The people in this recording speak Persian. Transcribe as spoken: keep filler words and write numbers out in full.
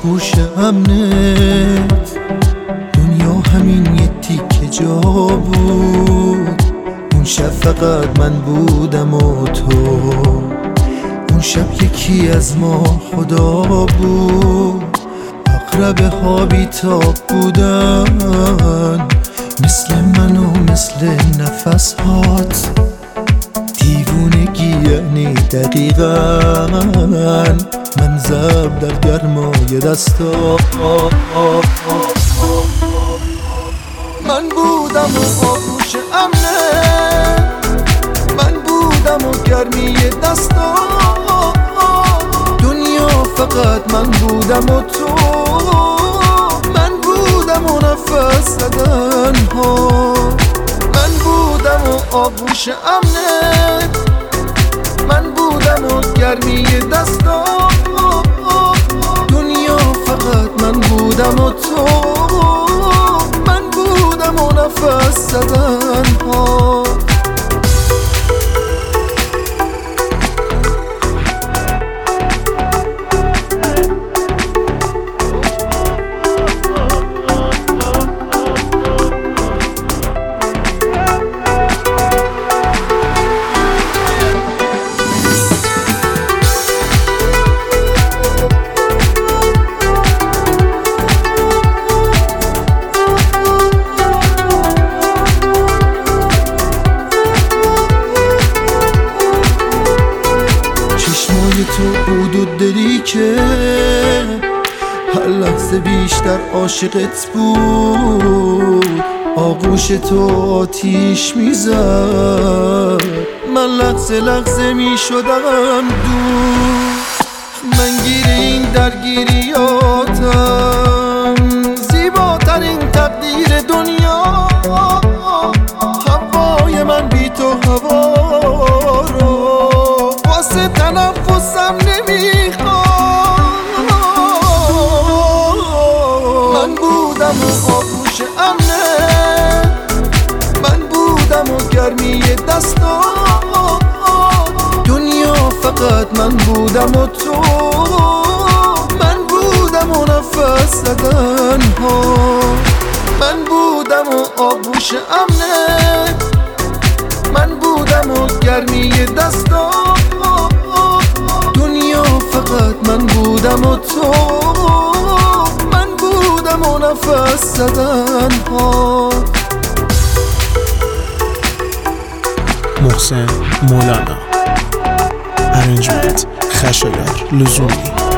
آغوش امنت دنیا همین یه تیکه جا بود. اون شب فقط من بودم و تو، اون شب یکی از ما خدا بود. اقربه ها بیتاب بودن مثل من و مثل نفس هات. دیوونگی یعنی دقیقا من زب در گرمای دستا. من بودم و آغوش امنت، من بودم و گرمی دستا. دنیا فقط من بودم و تو، من بودم و نفس زدن ها. من بودم و آغوش امنت، من بودم و گرمی دستا. دنیا فقط من بودم و تو، من بودم و نفس زدن ها. تو بود و دلی که هر لحظه بیشتر عاشقت بود. آغوش تو آتیش میزد، من لحظه لحظه میشدم دور. من گیر این درگیریاتم، زیباترین تقدیر دنیا. هوای من بی تو هوا رو واسه تنفسم نمیخوام. من بودم و آغوش امنت، من بودم و گرمی دستا. دنیا فقط من بودم و تو، من بودم و نفس زدن ها. من بودم و آغوش امنت، من بودم و گرمی دستا. دنیا فقط من بودم و تو، من بودم و نفس زدن ها. محسن مولانا، ارنجمنت خشایار لزومی.